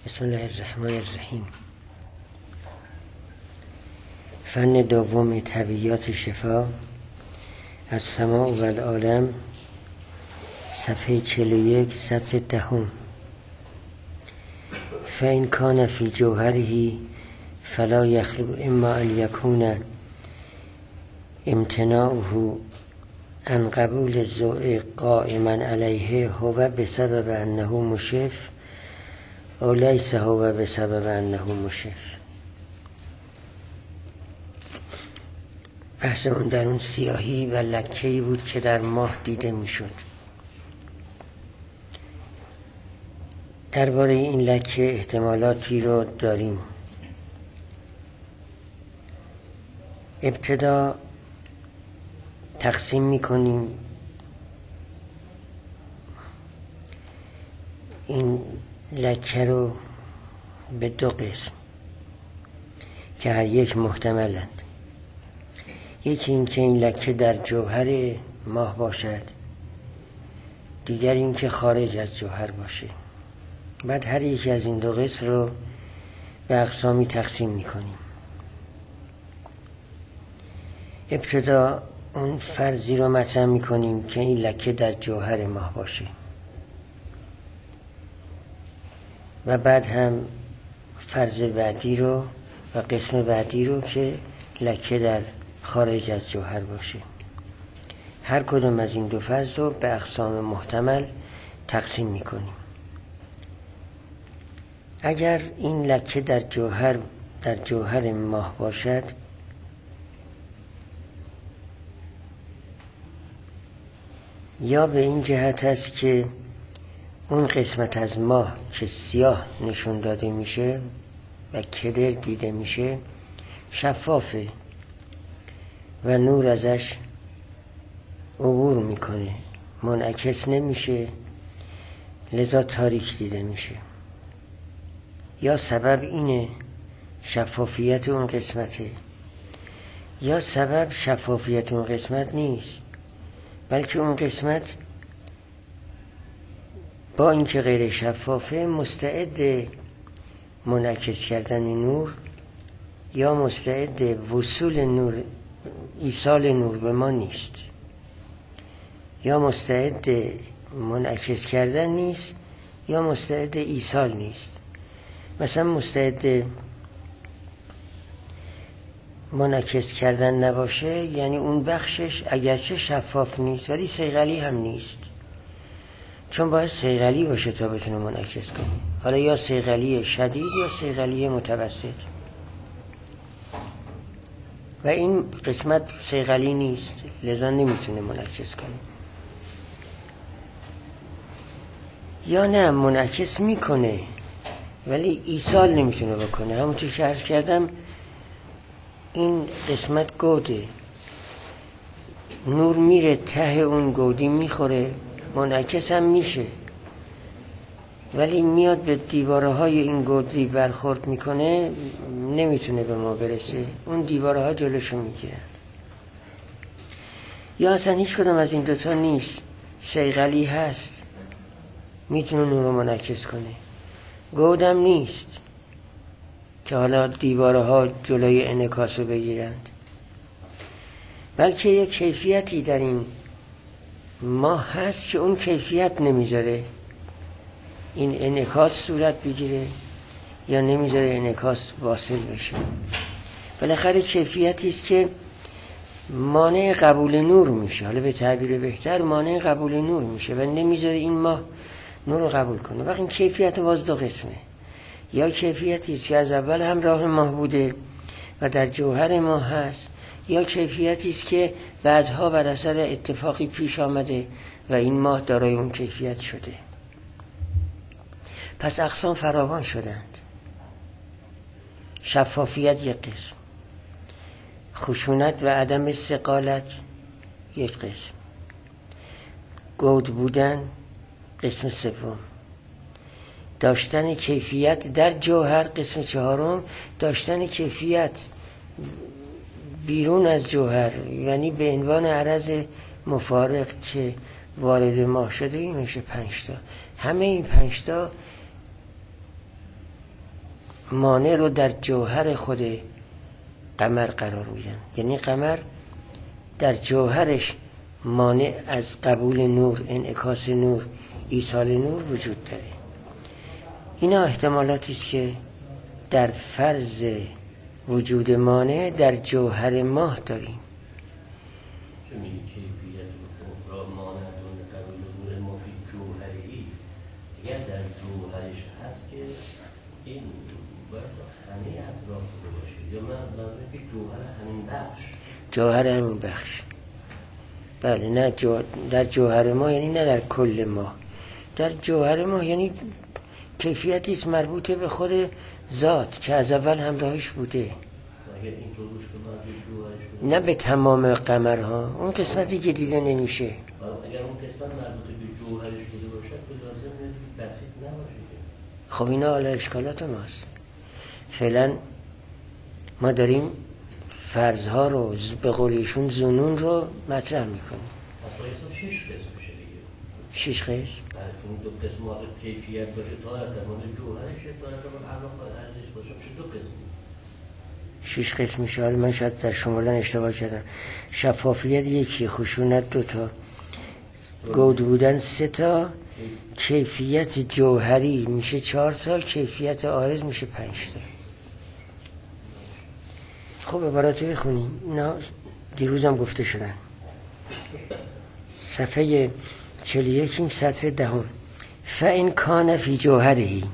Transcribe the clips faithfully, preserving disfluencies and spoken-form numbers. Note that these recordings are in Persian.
بسم الله الرحمن الرحیم. فن دوم طبیعیات شفا از سماع و العالم، صفحه چهل و یک، سطر دهم. فإن کان فی جوهره فلا یخلو اما ان یکون امتناعه عن قبول الذوق قائما علیه هو بسبب انه مشف او لیس هو بسبب انه مشف. بحث اون در اون سیاهی و لکه‌ای بود که در ماه دیده میشد. درباره این لکه احتمالاتی رو داریم. ابتدا تقسیم میکنیم این لکه رو به دو قسم که هر یک محتملند. یکی این که این لکه در جوهر ماه باشد، دیگر این که خارج از جوهر باشه. بعد هر یکی از این دو قسم رو به اقسامی تقسیم میکنیم. ابتدا اون فرضی رو مطرح میکنیم که این لکه در جوهر ماه باشه و بعد هم فرض بعدی رو و قسم بعدی رو که لکه در خارج از جوهر باشه. هر کدوم از این دو فرض رو به اقسام محتمل تقسیم میکنیم. اگر این لکه در جوهر در جوهر ماه باشد، یا به این جهت است که اون قسمت از ماه که سیاه نشون داده میشه و کدر دیده میشه شفافه و نور ازش عبور میکنه، منعکس نمیشه، لذا تاریک دیده میشه. یا سبب اینه شفافیت اون قسمته، یا سبب شفافیت اون قسمت نیست، بلکه اون قسمت با اینکه غیر شفافه مستعد منعکس کردن نور یا مستعد وصول نور، ایصال نور به ما نیست، یا مستعد منعکس کردن نیست یا مستعد ایصال نیست. مثلا مستعد منعکس کردن نباشه یعنی اون بخشش اگرچه شفاف نیست ولی صیقلی هم نیست، چون باید صیقلی باشه تا بتونه منعکس کنه. حالا یا صیقلی شدید یا صیقلی متوسط، و این قسمت صیقلی نیست، لذا نمیتونه منعکس کنه. یا نه منعکس میکنه ولی ایصال نمیتونه بکنه. همونطور که عرض کردم این قسمت گوده، نور میره ته اون گودی میخوره، منعکس هم میشه، ولی میاد به دیواره های این گودی برخورد میکنه، نمیتونه به ما برسه، اون دیواره ها جلوشو میگیرن. یا اصلا هیچ کدوم از این دوتا نیست، صیقلی هست میتونه نور رو منعکس کنه، گودم نیست که حالا دیواره ها جلوی انعکاس رو بگیرند، بلکه یک کیفیتی در این ماه هست که اون کیفیت نمیذاره این انعکاس صورت بگیره یا نمیذاره انعکاس واصل بشه. بالاخره کیفیتی است که مانع قبول نور میشه، حالا به تعبیر بهتر مانع قبول نور میشه و نمیذاره این ماه نور رو قبول کنه. وقتی این کیفیت باز دو قسمه، یا کیفیتی است که از اول همراه ماه بوده و در جوهر ماه هست، یا کیفیتی است که بعدها بر اثر اتفاقی پیش آمده و این ماه دارای اون کیفیت شده. پس اقسام فراوان شدند. شفافیت یک قسم، خشونت و عدم استقالت یک قسم، گود بودن قسم سوم، داشتن کیفیت در جوهر قسم چهارم، داشتن کیفیت بیرون از جوهر یعنی به عنوان عرض مفارق که وارد ماه شده، این میشه پنج تا. همه این پنج تا مانع رو در جوهر خود قمر قرار میدن. یعنی قمر در جوهرش مانع از قبول نور، انعکاس نور، ایصال نور وجود داره. اینا احتمالاتی است که در فرض وجود مانع در جوهر ماه داریم. چه میگه کیفیت را مانع دون قبول نور ما فی جوهری، اگر در جوهرش هست که این باید همه اطراف رو باشه، یا من منظورم که جوهر همین بخش جوهر همین بخش بله، نه جو... در جوهر ما یعنی نه در کل ما. در جوهر ما یعنی کیفیتی است مربوط به خود ذات که از اول همراهش بوده، نه به تمام قمرها. اون قسمتی که دیده نمیشه. اگر اون قسمت مربوط به جوهرش بوده باشد که لازم نیست بسیط نباشه. خب اینا حالا اشکالات ماست. فعلا ما داریم فرضها رو به قول ایشون ظنون رو مطرح میکنیم. اصلا شش قسم میشه دیگه. شش قسم؟ بله، چون دو قسم واقع کیفیت باشه تا ارتمان جوهرش تا ارتمان علاقه ارزش باشه میشه دو قسم. شش قسم میشه. حالا من شاید در شمردن اشتباه کردم. شفافیت یکی، خشونت دو تا، گود بودن سه تا، کیفیت جوهری میشه چهار تا، کیفیت عارض میشه پنج تا. خب عباراتو بخونیم. اینا دیروزم گفته شدن. صفحه چهل و یک سطر دهم. فإن کان فی جوهرهی،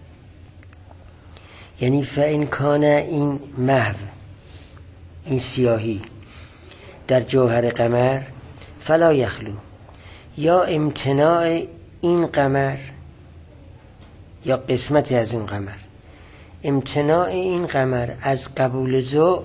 یعنی فإن کان این محو، این سیاهی در جوهر قمر، فلا یخلو، یا امتناع این قمر یا قسمتی از این قمر، امتناع این قمر از قبول ضوء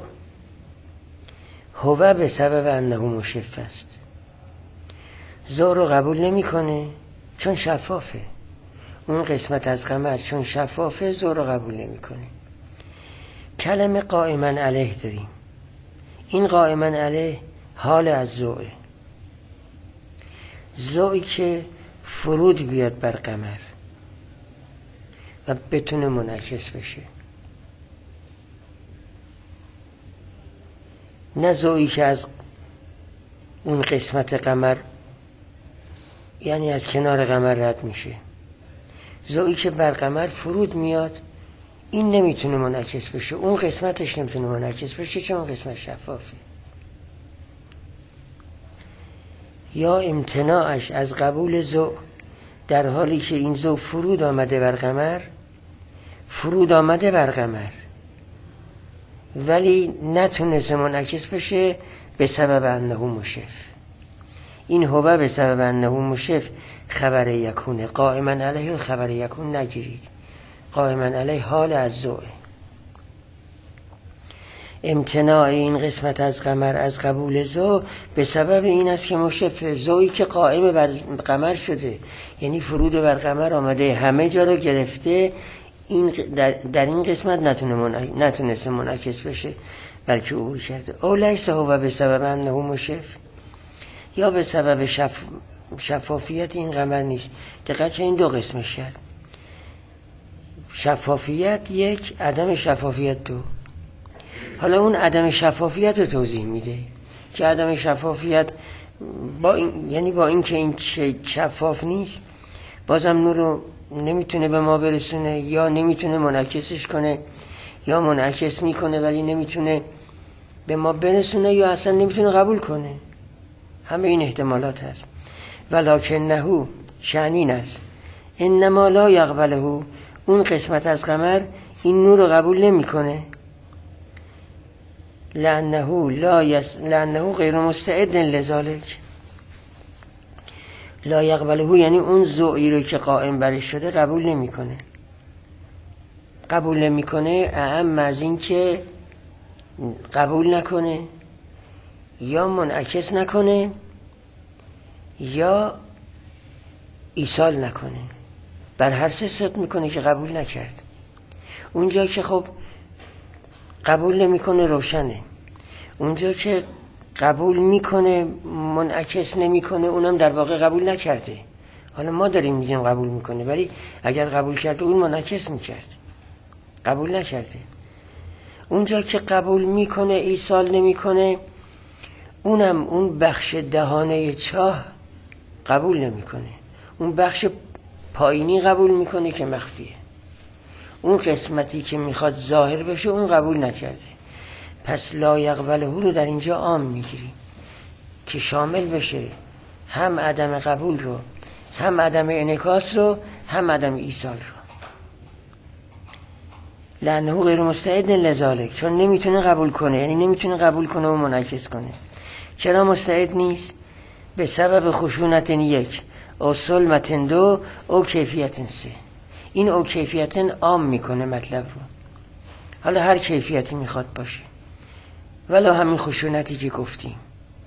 هو به سبب انه مشف است. ضوء رو قبول نمیکنه چون شفافه. اون قسمت از قمر چون شفافه ضوء رو قبول نمیکنه. کلمه قائما علیه داریم. این قائما علیه حال از ضوء، ضوئی که فرود بیاد بر قمر و بتونه منعکس بشه، نه ضوئی که از اون قسمت قمر یعنی از کنار قمر رد میشه. ضوئی که بر قمر فرود میاد این نمیتونه منعکس بشه، اون قسمتش نمیتونه منعکس بشه چون اون قسمت شفافه. یا امتناعش از قبول ضوء در حالی که این ضوء فرود آمده بر قمر، فرود آمده بر قمر ولی نتونسته منعکس بشه به سبب انه مشف. این هو به سبب انه مشف خبر یکونه. قائما علیه خبر یکون نگیرید، قائما علیه حال از ضوء. امتناع این قسمت از قمر از قبول ضوء به سبب این است که مشف، ضوئی که قائم بر قمر شده یعنی فرود بر قمر آمده همه جا رو گرفته، این در, در این قسمت نتونه منع... نتونسته منعکس بشه بلکه عبور کرده. او لیس هو به سبب انه مشف، یا به سبب شف... شفافیت این قمر نیست. دقیقا چه این دو قسمش کرد، شفافیت یک، عدم شفافیت دو. حالا اون عدم شفافیت رو توضیح میده که عدم شفافیت با این، یعنی با این که این شفاف نیست بازم نور رو نمیتونه به ما برسونه، یا نمیتونه منعکسش کنه، یا منعکس میکنه ولی نمیتونه به ما برسونه، یا اصلا نمیتونه قبول کنه. همه این احتمالات هست. ولکنه شأنین است انما لا یقبله، اون قسمت از قمر این نور رو قبول نمیکنه. لانه لا یس لانه غیر مستعد لذالک، لا یقبله یعنی اون ضوئی رو که قائم برش شده قبول نمیکنه. قبول نمیکنه اعم از این که قبول نکنه، یا منعکس نکنه، یا ایصال نکنه. بر هر سه صدق میکنه که قبول نکرد. اونجا که خب قبول نمیکنه روشنه، اونجا که قبول میکنه منعکس نمیکنه اونم در واقع قبول نکرده. حالا ما داریم میگیم قبول میکنه ولی اگر قبول کرده اون منعکس میکرد. قبول نکرده. اونجا که قبول میکنه ایصال نمیکنه، اونم اون بخش دهانه چاه قبول نمیکنه، اون بخش پایینی قبول میکنه که مخفیه. اون قسمتی که میخواد ظاهر بشه اون قبول نکرده. پس لا یقبله رو در اینجا عام میگیریم که شامل بشه هم عدم قبول رو، هم عدم انعکاس رو، هم عدم ایصال رو. لانه غیر مستعد لذالک، چون نمیتونه قبول کنه، یعنی نمیتونه قبول کنه و منعکس کنه. چرا مستعد نیست؟ به سبب خشونت یک، او سلمت دو، او کیفیت سه. این او کیفیت عام میکنه مطلب رو، حالا هر کیفیتی میخواد باشه، ولی همین خشونتی که گفتیم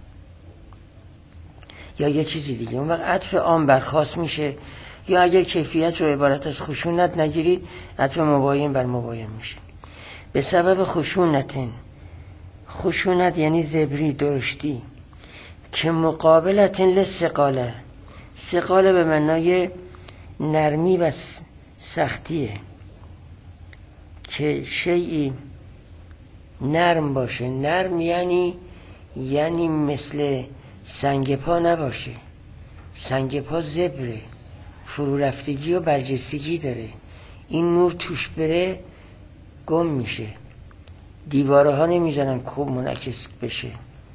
یا یه چیزی دیگه، اون وقت عطف عام برخاست میشه. یا اگر کیفیت رو عبارت از خشونت نگیرید، عطف مباین بر مباین میشه. به سبب خشونت، خشونت یعنی زبری، درشتی، که مقابلت لثقاله، ثقاله به معنای نرمی و سختیه، که شیئی نرم باشه. نرم یعنی یعنی مثل سنگ پا نباشه. سنگ پا زبره، فرو رفتگی و برجستگی داره، این نور توش بره گم میشه، دیواره ها نمیزنن خوب منعکس بشه.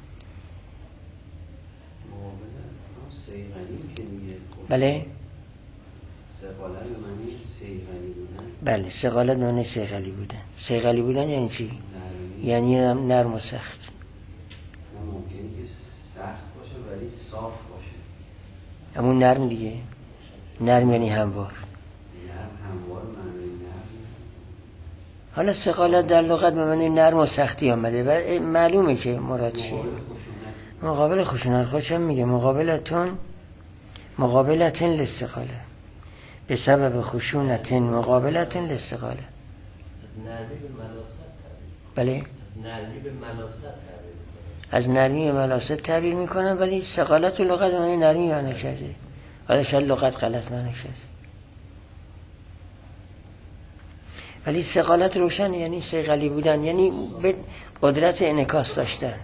بله سقالت به معنی صیقلی بودن. بله سقالت به معنی صیقلی بودن. صیقلی بودن یعنی چی؟ نرمی. یعنی نرم و سخت. ممکنه که سخت باشه ولی صاف باشه. همون نرم دیگه. نرم یعنی هموار. نرم هموار معنی نرم. حالا سقالت در لغت به معنی نرم و سختی آمده و معلومه که مراد چیه. مقابل خشونت. خودشم میگه مقابلتون مقابلتن للثقاله، به سبب خشونت مقابلتن للثقاله. از نرمی به ملاست تعبیر. بله از نرمی به ملاست تعبیر میکنن. از نرمی به ملاست تعبیر میکنن، ولی ثقالت و لغت معنی نرمی معنی کرده. حالا شاید لغت غلط معنی کرده، ولی ثقالت روشن یعنی صیقلی بودن، یعنی به قدرت انعکاس داشتن.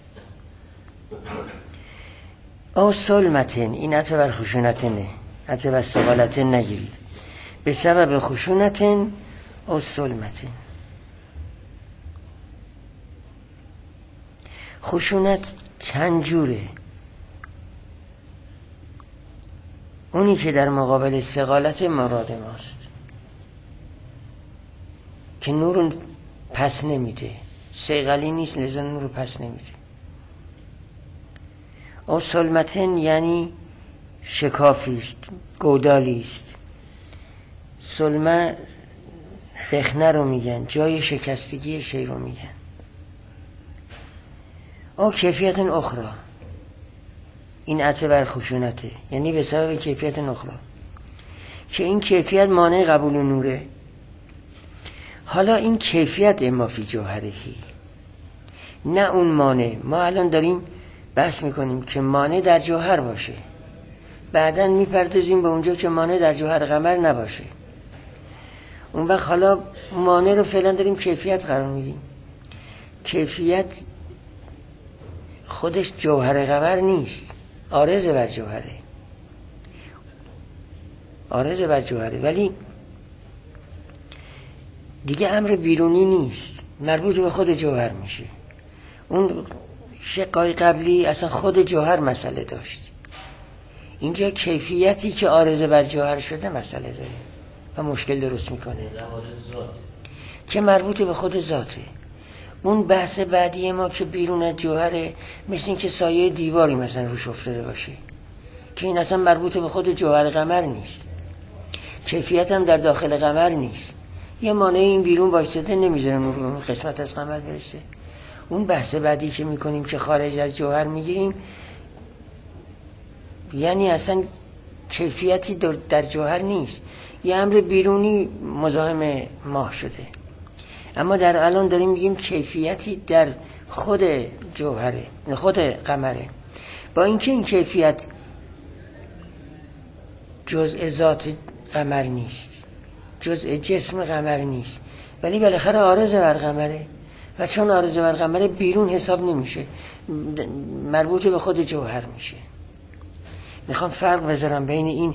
او سلمتن، این عطف بر خشونتنه، عطف بر ثقالتن نگیرید. به سبب خشونتن او سلمتن. خشونت چند جوره. اونی که در مقابل ثقالت مراد ماست که نور پس نمیده، صیقلی نیست لذا نور پس نمیده. او سلمتن یعنی شکافی است، گودالی است. سلمه رخنه رو میگن، جای شکستگی شی رو میگن. او کیفیت اخرى، این عطف بر خشونته، یعنی به سبب کیفیت اخرى که این کیفیت مانع قبول نوره. حالا این کیفیت اما فی جوهرهی، نه اون مانع. ما الان داریم بحث میکنیم که مانع در جوهر باشه، بعداً میپردازیم به اونجا که مانع در جوهر قمر نباشه. اون وقت حالا مانع رو فعلا داریم کیفیت قرار میدیم. کیفیت خودش جوهر قمر نیست، عارض بر جوهره، عارض بر جوهره، ولی دیگه امر بیرونی نیست، مربوط به خود جوهر میشه. اون شقای قبلی اصلا خود جوهر مسئله داشت، اینجا کیفیتی که عارض بر جوهر شده مسئله داره و مشکل درست میکنه که مربوط به خود ذاته. اون بحث بعدی ما که بیرون از جوهره، مثل این که سایه دیواری مثلا روش افتاده باشه، که این اصلا مربوط به خود جوهر قمر نیست، کیفیت هم در داخل قمر نیست. یه مانع این بیرون وایساده نمیذاره نور اون قسمت از قمر برسه. اون بحث بعدی که میکنیم که خارج از جوهر میگیریم، یعنی اصلا کیفیتی در جوهر نیست، یه امر بیرونی مزاحم ماه شده. اما در الان داریم میگیم کیفیتی در خود جوهره، خود قمره، با اینکه این کیفیت جزء ذات قمر نیست، جزء جسم قمر نیست، ولی بالاخره عارض بر قمره و چون عارض بر قمره بیرون حساب نمیشه، مربوط به خود جوهر میشه. میخوام فرق بذارم بین این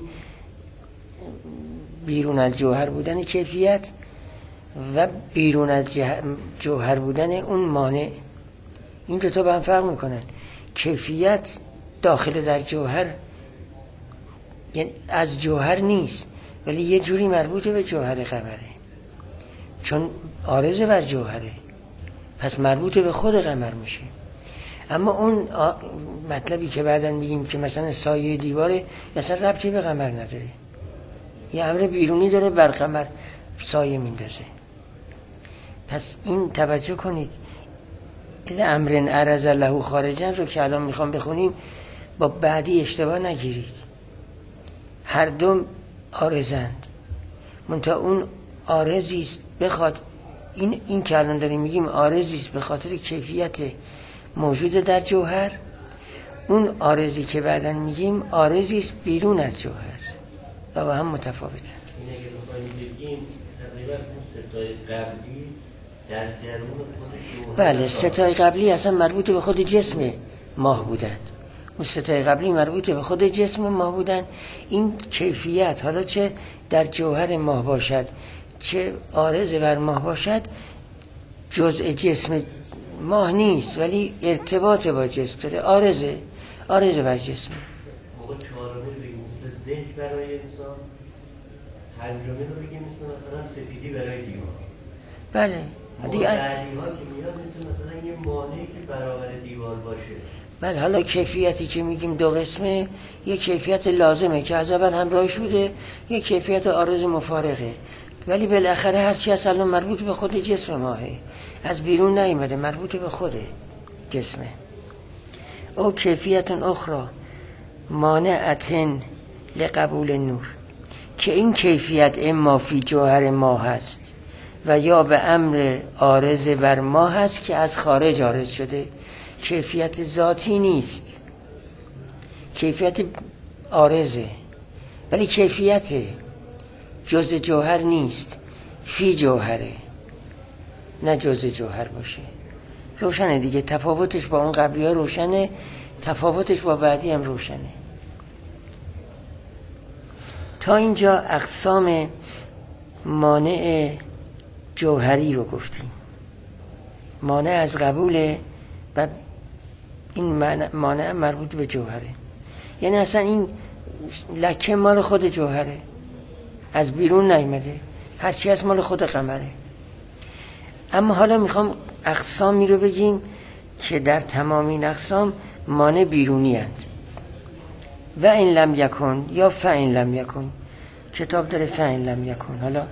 بیرون از جوهر بودن کیفیت و بیرون از جوهر بودن اون مانع. این دو تا با هم فرق میکنن. کیفیت داخل در جوهر، یعنی از جوهر نیست ولی یه جوری مربوط به جوهر قمره، چون عارض بر جوهره پس مربوط به خود قمر میشه. اما اون مطلبی که بعداً میگیم که مثلا سایه دیواره اصلا ربطی به قمر نداره، یه امر بیرونی داره بر قمر سایه میندازه. پس این توجه کنید، اذا امر عرض له خارجا رو که الان میخوام بخونیم با بعدی اشتباه نگیرید، هر دو عارضند، منتها اون عارضی است بخواد این این که الان داریم میگیم عارضی است به خاطر کیفیت موجود در جوهر، اون عارضی که بعداً میگیم عارضی است بیرون از جوهر و با هم متفاوته. این اگه بخوایم بگیم تقریبا اون ستای قبلی در درون خود جوهر، بله ستای قبلی اصلا مربوط به خود جسم ماه بودند، اون ستای قبلی مربوط به خود جسم ماه بودند. این کیفیت حالا چه در جوهر ماه باشد چه عارض بر ماه باشد جزء جسم ماه نیست ولی ارتباط با جسم داره، عارضه عارض بر جسم. موقع چهارمی رو بگیم مثل ذهن برای انسان، پنجمی رو بگیم مثل مثلا سفیدی برای دیوار. بله دیگه بعدی ها که میاد مثل مثلا یه مانعی که برابر دیوار باشه. بله حالا کیفیتی که میگیم دو قسمه، یک کیفیت لازمه که از اول همراهش بوده، یک کیفیت عارض مفارقه، ولی بالاخره هر چی اصلا مربوط به خود جسم ماهه، از بیرون نیامده، مربوط به خود جسمه. او کیفیت اخرى مانعتن لقبول نور، که این کیفیت اما فی جوهر ماه هست و یا به امر عارض بر ماه هست که از خارج عارض شده، کیفیت ذاتی نیست، کیفیت عارضه ولی کیفیت جز جوهر نیست، فی جوهره، نه جز جوهر باشه. روشنه دیگه، تفاوتش با اون قبلی ها روشنه، تفاوتش با بعدی هم روشنه. تا اینجا اقسام مانع جوهری رو گفتیم. مانع از قبول و این مانع مربوط به جوهره، یعنی اصلا این لکه مال خود جوهره، از بیرون نیامده، هرچی از مال خود قمره. اما حالا میخوام اقسامی رو بگیم که در تمام این اقسام مانع بیرونی هست. و این لم یکن یا فاین لم یکن، کتاب داره فاین لم یکن، حالا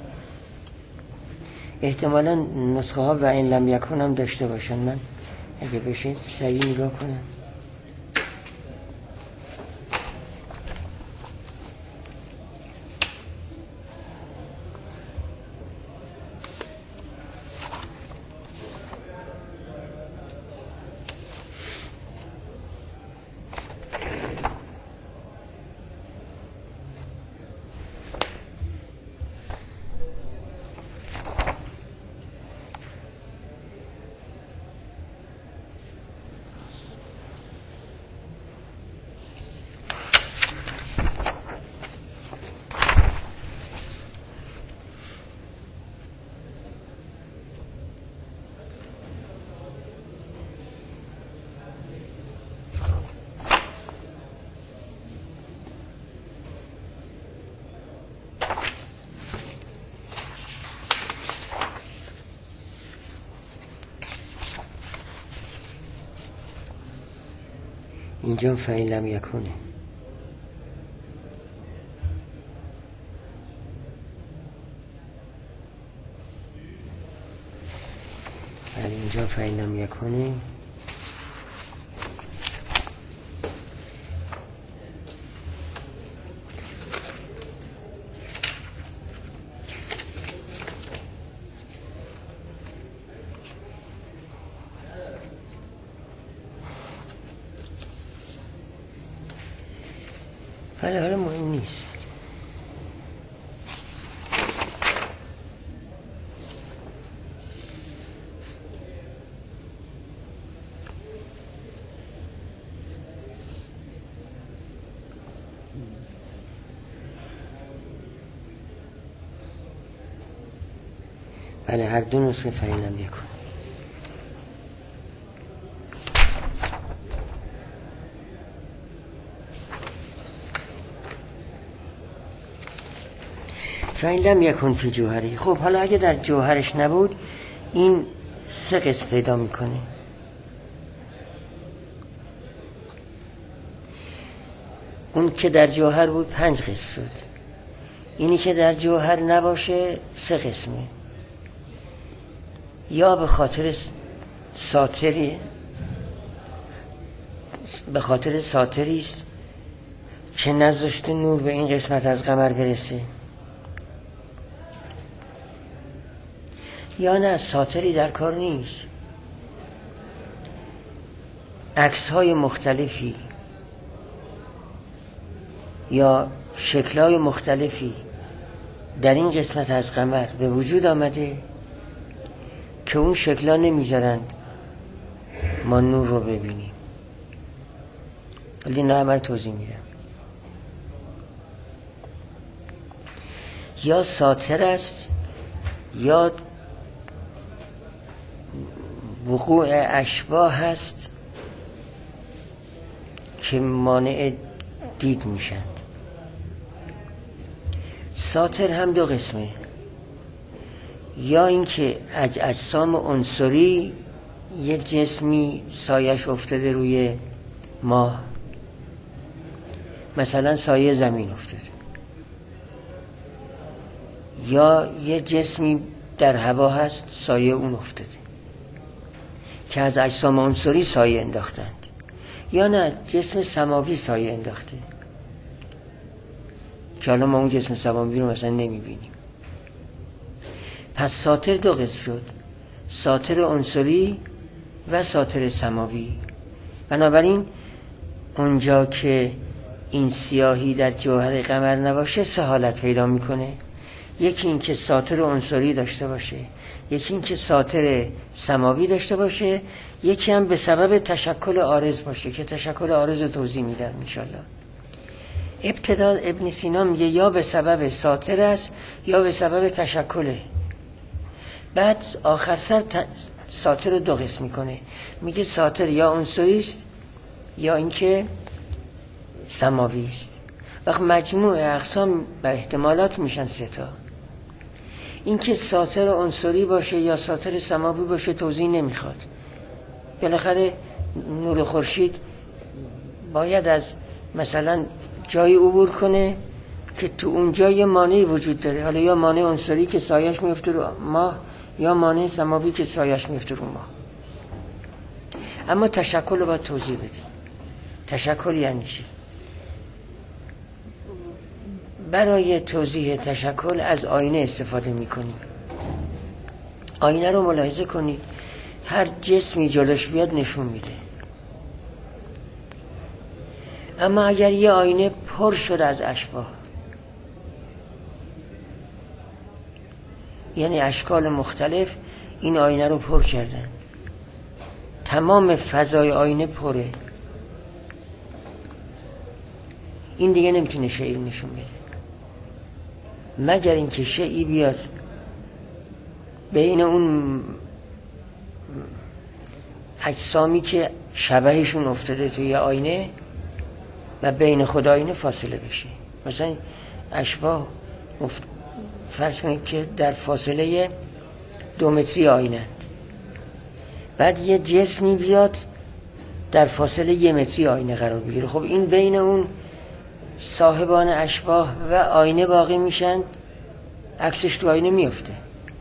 احتمالا نسخه ها و این لم یکن هم داشته باشن، من اگه بشه سریع نگاه کنم. اینجا فاین لم یکونه، بله اینجا فاین لم یکونه. بله حالا مهم نیست. بله هر دو نسخه فإن لم یکن. فإن لم یکن فی جوهری. خب حالا اگه در جوهرش نبود این سه قسم پیدا میکنه. اون که در جوهر بود پنج قسم شد، اینی که در جوهر نباشه سه قسمه. یا به خاطر ساتری به خاطر ساتری است که نذاشته نور به این قسمت از قمر برسه، یا نه ساتری در کار نیست، عکس‌های مختلفی یا شکل‌های مختلفی در این قسمت از قمر به وجود آمده که اون شکل‌ها نمیذارند ما نور رو ببینیم. ولی نه عمل توضیح میدم. یا ساتر است یا وقوع اشباح هست که مانع دید میشند. ساتر هم دو قسمه، یا اینکه اجسام عنصری یه جسمی سایش افتاده روی ماه، مثلا سایه زمین افتاده، یا یه جسمی در هوا هست سایه اون افتاده که از اجسام عنصری سایه انداختند، یا نه جسم سماوی سایه انداخته که حالا ما اون جسم سماوی رو مثلا نمیبینیم. پس ساتر دو قسم شد، ساتر عنصری و ساتر سماوی. بنابراین اونجا که این سیاهی در جوهر قمر نباشه سه حالت پیدا میکنه. یکی این که ساتر عنصری داشته باشه، یکی این که ساتر سماوی داشته باشه، یکی هم به سبب تشکل عارض باشه که تشکل عارض رو توضیح میدم انشالله. ابتدا ابن سینا میگه یا به سبب ساتر است یا به سبب تشکله. بعد آخر سر ت... ساتر رو دو قسم میکنه، میگه ساتر یا عنصری است یا اینکه سماوی است. وقت مجموع اقسام و احتمالات میشن سه تا. اینکه ساتر عنصری باشه یا ساتر سماوی باشه توضیح نمیخواد. بالاخره نور خورشید باید از مثلا جایی عبور کنه که تو اونجا یه مانعی وجود داره، حالا یا مانع عنصری که سایش میفته رو ماه یا مانع سماوی که سایش میفته رو ماه. اما تشکل رو باید توضیح بدیم. تشکل یعنی چی؟ برای توضیح تشکل از آینه استفاده میکنیم. آینه رو ملاحظه کنید، هر جسمی جلوش بیاد نشون میده. اما اگر یه آینه پر شد از اشباح، یعنی اشکال مختلف این آینه رو پر کردن، تمام فضای آینه پره، این دیگه نمیتونه شیء نشون بده، مگر اینکه شیئی بیاد بین اون اجسامی که شبهشون افتاده توی آینه و بین خود آینه فاصله بشه. مثلا اشباح مفت... فرض کنید که در فاصله دو متری آینه، بعد یه جسمی بیاد در فاصله یه متری آینه قرار بگیره. خب این بین اون صاحبان اشباح و آینه باقی میشن، عکسش تو آینه میفته،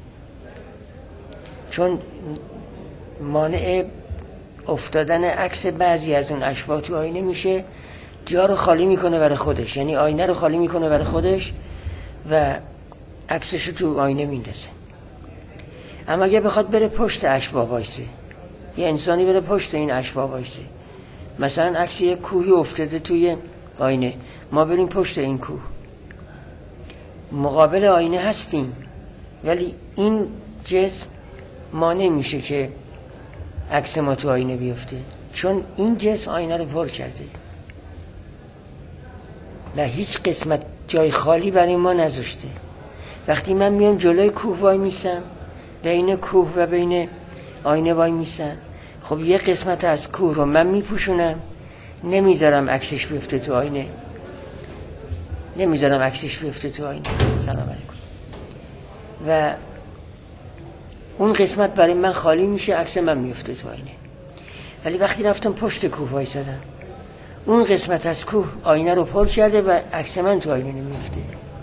چون مانع افتادن عکس بعضی از اون اشباح تو آینه میشه، جا رو خالی میکنه برای خودش، یعنی آینه رو خالی میکنه برای خودش و عکسش رو تو آینه میندازه. اما اگه بخواد بره پشت اشباح وایسه، یه انسانی بره پشت این اشباح وایسه، مثلا عکس یه کوهی افتاده توی آینه، ما بریم پشت این کوه، مقابل آینه هستیم ولی این جسم مانع میشه که عکس ما تو آینه بیفته، چون این جسم آینه رو پر کرده و هیچ قسمت جای خالی برای ما نذاشته. وقتی من میام جلوی کوه وای میسم بین کوه و بین آینه وای میسن. خب یه قسمت از کوه رو من میپوشونم، نمیذارم عکسش بیفته تو آینه، نمیذارم عکسش بیفته تو آینه. سلام علیکم. و اون قسمت برای من خالی میشه، عکس من میفته تو آینه. ولی وقتی رفتم پشت کوه وایسادم، اون قسمت از کوه آینه رو پر کرده و عکس من تو آینه نمیفته.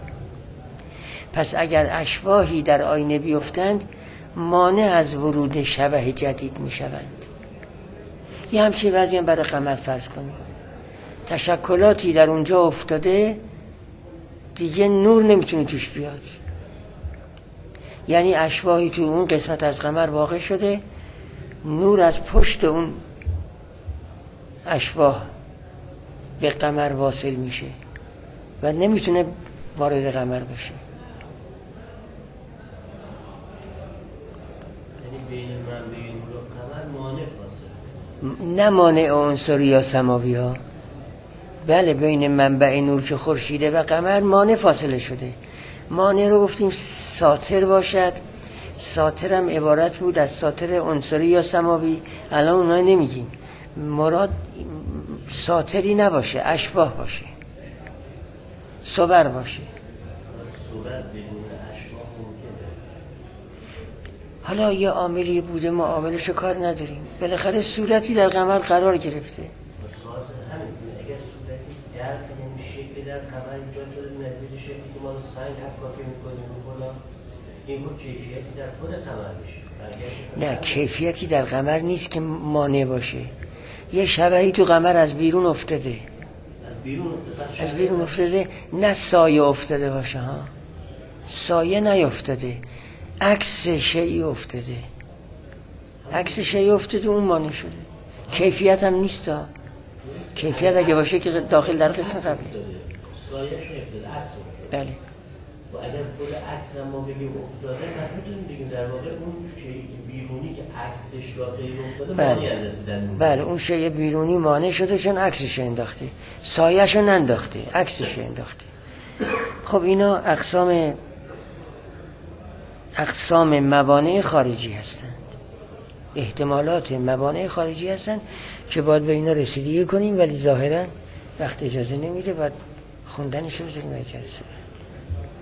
پس اگر اشباهی در آینه بیفتند مانع از ورود شبح جدید میشوند. یه همچین وضعی هم برای قمر فرض کنید. تشکلاتی در اونجا افتاده دیگه نور نمیتونه توش بیاد. یعنی اشباهی تو اون قسمت از قمر واقع شده، نور از پشت اون اشباه به قمر واصل میشه و نمیتونه وارد قمر بشه. بین منبع نور و قمر مانع فاصله، نه مانع عنصری یا سماوی ها. بله بین منبع نور که خورشیده و قمر مانع فاصله شده. مانع رو گفتیم ساتر باشد. ساتر هم عبارت بود از ساتر عنصری یا سماوی. الان اونها نمیگیم. مراد ساتری نباشه، اشباه باشه، صبر باشه. صبر بدون اشباه ممکنه. حالا یه عاملی بوده ما عاملشو کار نداریم، بالاخره صورتی در قمر قرار گرفته. ساز همین اگر صورتی در این شکل در قمر ایجاد شده، نتیجه شکلی که ما رو سنگ حکاکی میکنیم و فلان، این با کیفیتی در خود قمر میشه. نه کیفیتی در قمر نیست که مانع باشه. یه شبهی تو قمر از بیرون افتاده، از بیرون افتاده، از بیرون افتاده، نه سایه افتاده باشه ها، سایه نیافتاده، عکس شیئی افتاده، عکس شیئی افتاده اون مانع شده. کیفیت هم نیست ها. کیفیت اگه باشه که داخل در قسم قبلی سایه‌اش افتاده، عکس افتاده. بله. و اگر خود عکس هم ما بگیم افتاده، پس میتونیم بگیم در واقع اون شیئی که بیرونی که عکسش داخلی افتاده مانع از رسیدن. بله اون شیء بیرونی مانع شده چون عکسش انداخته، سایه‌شو ننداخته، عکسش انداخته. خب اینا اقسام اقسام موانع خارجی هستند، احتمالات موانع خارجی هستند که باید به اینا رسیدگی کنیم، ولی ظاهرا وقت اجازه نمیده. بعد خوندنش رو بذاریم برای جلسه.